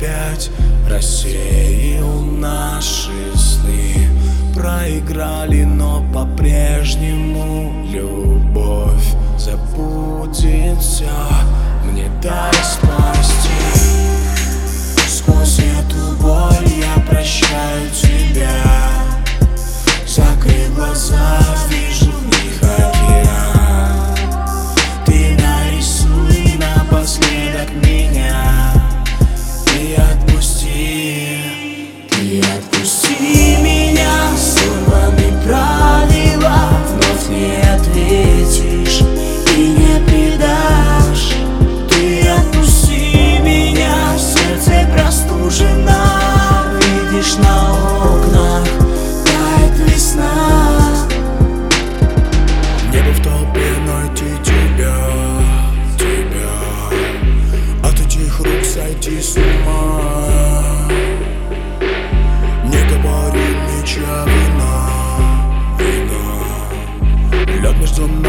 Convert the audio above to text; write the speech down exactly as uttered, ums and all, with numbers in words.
опять рассеял наши сны. Проиграли, но по-прежнему любовь забудет все. Мне дай спасти. Сквозь эту боль я прощаю тебя. Закрыв глаза, вижу в них океан. Ты нарисуй напоследок меня. Ты отпусти, ты отпусти меня. Сорваны правила, вновь не ответишь и не предашь. Ты отпусти меня, сердце простужено. Видишь, на окнах тает весна. Мне бы в толпе найти тебя, тебя, от этих рук сойти с ума. Не говори ничья вина, вина. Лед между нами.